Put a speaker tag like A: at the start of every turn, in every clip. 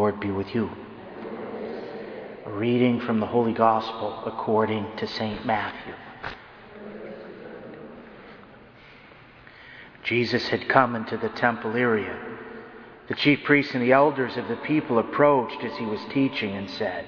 A: Lord be with you. A reading from the Holy Gospel according to St. Matthew. Jesus had come into the temple area. The chief priests and the elders of the people approached as he was teaching and said,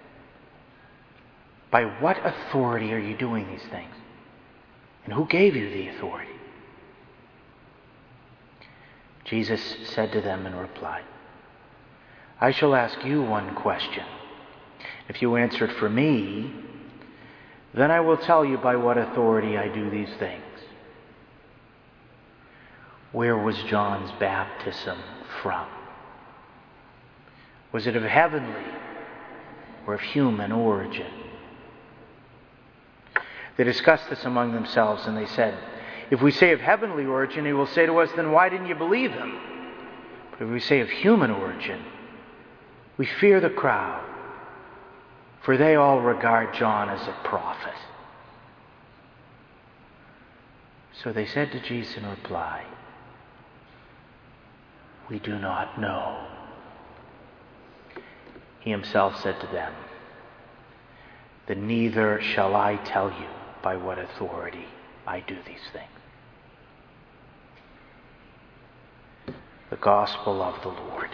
A: "By what authority are you doing these things? And who gave you the authority?" Jesus said to them in reply, "I shall ask you one question. If you answer it for me, then I will tell you by what authority I do these things. Where was John's baptism from? Was it of heavenly or of human origin?" They discussed this among themselves, and they said, "If we say of heavenly origin, he will say to us, 'Then why didn't you believe him?' But if we say of human origin, we fear the crowd, for they all regard John as a prophet." So they said to Jesus in reply, "We do not know." He himself said to them, "Then neither shall I tell you by what authority I do these things." The Gospel of the Lord.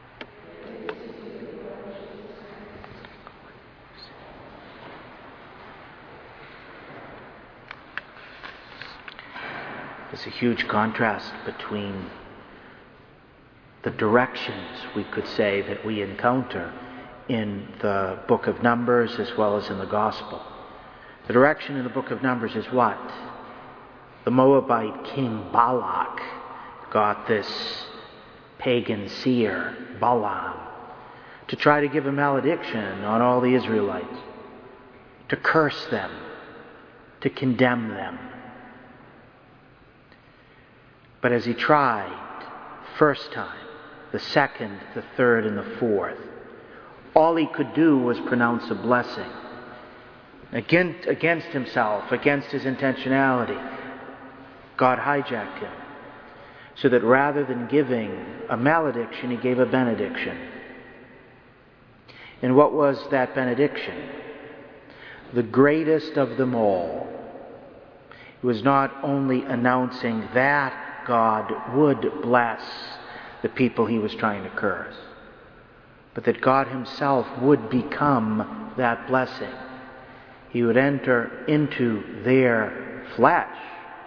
A: There's a huge contrast between the directions, we could say, that we encounter in the book of Numbers as well as in the Gospel. The direction in the book of Numbers is what? The Moabite king Balak got this pagan seer, Balaam, to try to give a malediction on all the Israelites, to curse them, to condemn them. But as he tried, first time, the second, the third, and the fourth, all he could do was pronounce a blessing against himself, against his intentionality. God hijacked him, so that rather than giving a malediction, he gave a benediction. And what was that benediction? The greatest of them all. He was not only announcing that God would bless the people he was trying to curse, but that God himself would become that blessing. He would enter into their flesh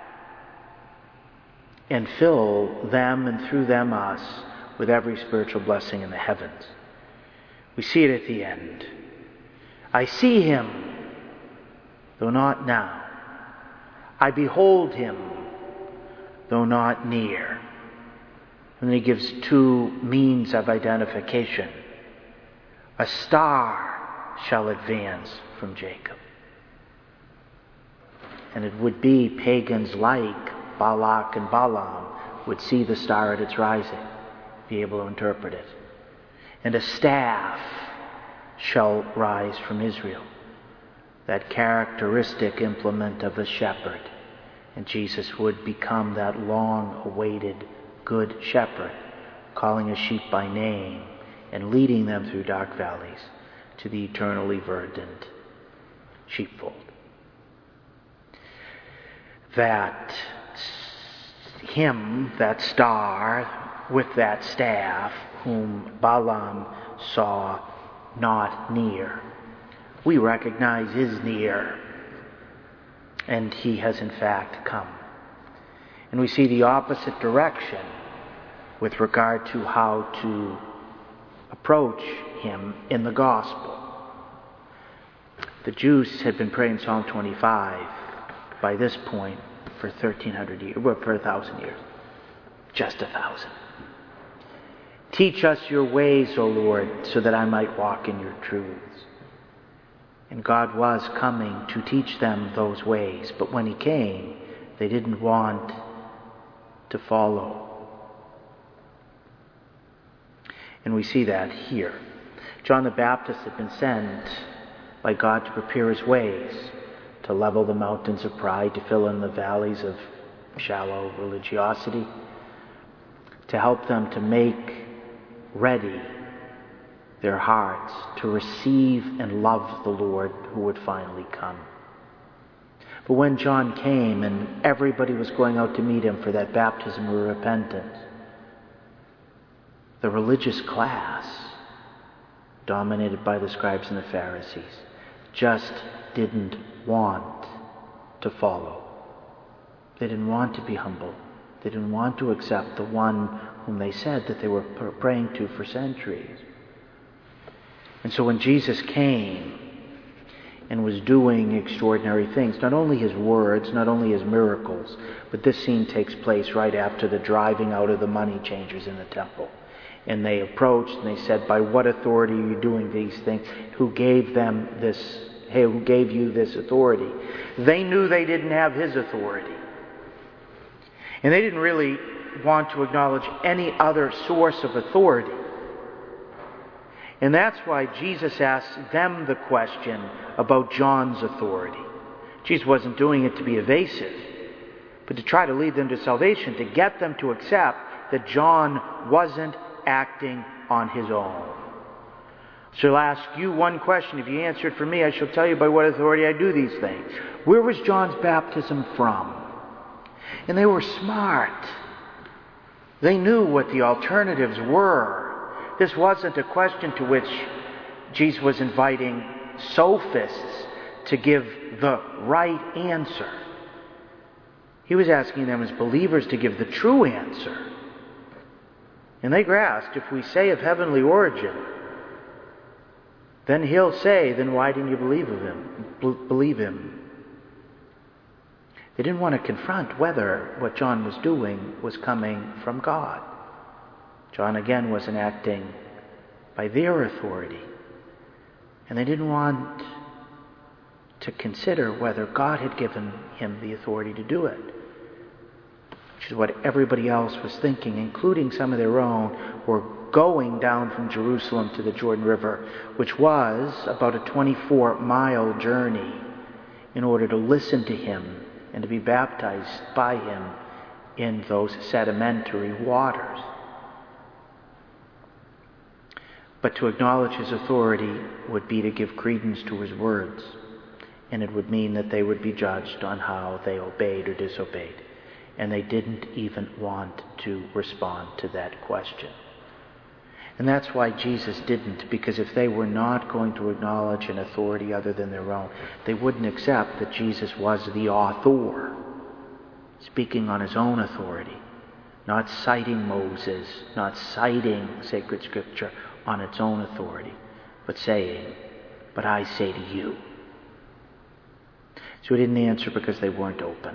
A: and fill them and through them us with every spiritual blessing in the heavens. We see it at the end. "I see him, though not now. I behold him, though not near." And then he gives two means of identification. "A star shall advance from Jacob." And it would be pagans like Balak and Balaam would see the star at its rising, be able to interpret it. "And a staff shall rise from Israel," that characteristic implement of the shepherd. And Jesus would become that long-awaited good shepherd, calling his sheep by name and leading them through dark valleys to the eternally verdant sheepfold. That him, that star with that staff, whom Balaam saw not near, we recognize is near, and he has in fact come. And we see the opposite direction with regard to how to approach him in the Gospel. The Jews had been praying Psalm 25 by this point for 1,300 years, well, for 1,000 years. Just 1,000. "Teach us your ways, O Lord, so that I might walk in your truths." And God was coming to teach them those ways, but when he came, they didn't want to follow. And we see that here. John the Baptist had been sent by God to prepare his ways, to level the mountains of pride, to fill in the valleys of shallow religiosity, to help them to make ready their hearts to receive and love the Lord who would finally come. But when John came and everybody was going out to meet him for that baptism of repentance, the religious class, dominated by the scribes and the Pharisees, just didn't want to follow. They didn't want to be humble. They didn't want to accept the one whom they said that they were praying to for centuries. And so when Jesus came and was doing extraordinary things, not only his words, not only his miracles, but this scene takes place right after the driving out of the money changers in the temple. And they approached and they said, "By what authority are you doing these things? Who gave them this? Hey, who gave you this authority?" They knew they didn't have his authority. And they didn't really want to acknowledge any other source of authority. And that's why Jesus asked them the question about John's authority. Jesus wasn't doing it to be evasive, but to try to lead them to salvation, to get them to accept that John wasn't acting on his own. So I'll ask you one question. If you answer it for me, I shall tell you by what authority I do these things. Where was John's baptism from? And they were smart. They knew what the alternatives were. This wasn't a question to which Jesus was inviting sophists to give the right answer. He was asking them as believers to give the true answer. And they grasped, if we say of heavenly origin, then he'll say, then why didn't you believe him? They didn't want to confront whether what John was doing was coming from God. John again wasn't acting by their authority. And they didn't want to consider whether God had given him the authority to do it. Which is what everybody else was thinking, including some of their own, were going down from Jerusalem to the Jordan River, which was about a 24-mile journey, in order to listen to him and to be baptized by him in those sedimentary waters. But to acknowledge his authority would be to give credence to his words, and it would mean that they would be judged on how they obeyed or disobeyed. And they didn't even want to respond to that question. And that's why Jesus didn't, because if they were not going to acknowledge an authority other than their own, they wouldn't accept that Jesus was the author, speaking on his own authority, not citing Moses, not citing sacred scripture on its own authority, but saying, "But I say to you." So he didn't answer because they weren't open.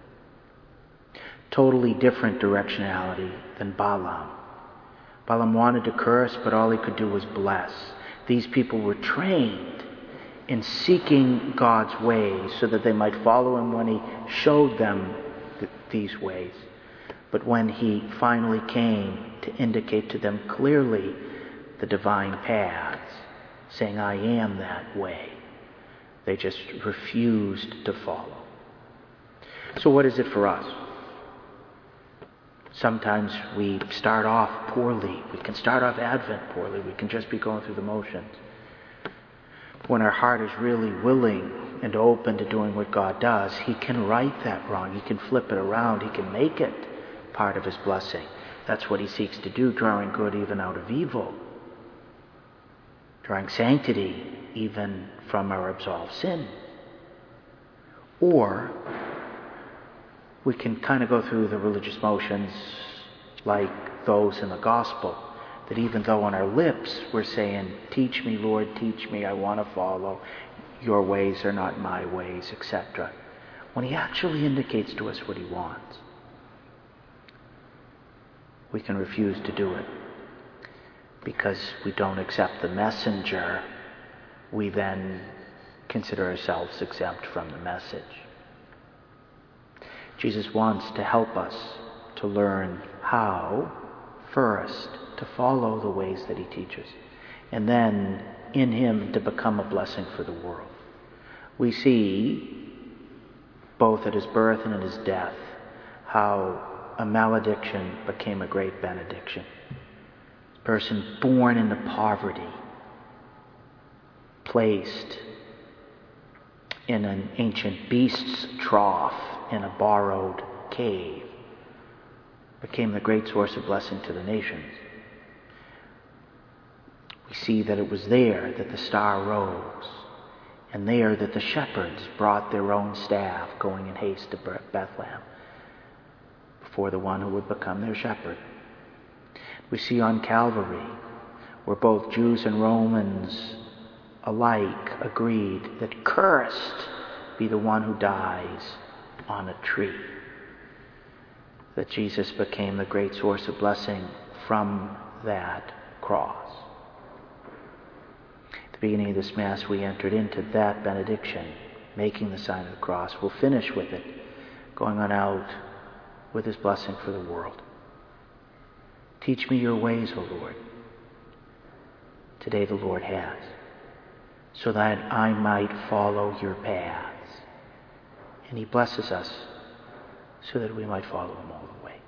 A: Totally different directionality than Balaam. Balaam wanted to curse, but all he could do was bless. These people were trained in seeking God's ways so that they might follow him when he showed them these ways. But when he finally came to indicate to them clearly the divine paths, saying, "I am that way," they just refused to follow. So what is it for us? Sometimes we start off poorly. We can start off Advent poorly. We can just be going through the motions. When our heart is really willing and open to doing what God does, he can right that wrong. He can flip it around. He can make it part of his blessing. That's what he seeks to do, drawing good even out of evil. Drawing sanctity even from our absolved sin. Or we can kind of go through the religious motions like those in the gospel, that even though on our lips we're saying, "Teach me, Lord, teach me, I want to follow. Your ways are not my ways," etc. When he actually indicates to us what he wants, we can refuse to do it. Because we don't accept the messenger, we then consider ourselves exempt from the message. Jesus wants to help us to learn how, first, to follow the ways that he teaches, and then in him to become a blessing for the world. We see, both at his birth and at his death, how a malediction became a great benediction. A person born into poverty placed in an ancient beast's trough in a borrowed cave, became the great source of blessing to the nations. We see that it was there that the star rose, and there that the shepherds brought their own staff, going in haste to Bethlehem before the one who would become their shepherd. We see on Calvary, where both Jews and Romans alike agreed that cursed be the one who dies on a tree, that Jesus became the great source of blessing from that cross. At the beginning of this Mass, we entered into that benediction, making the sign of the cross. We'll finish with it, going on out with his blessing for the world. Teach me your ways, O Lord. Today the Lord has, so that I might follow your paths. And he blesses us so that we might follow him all the way.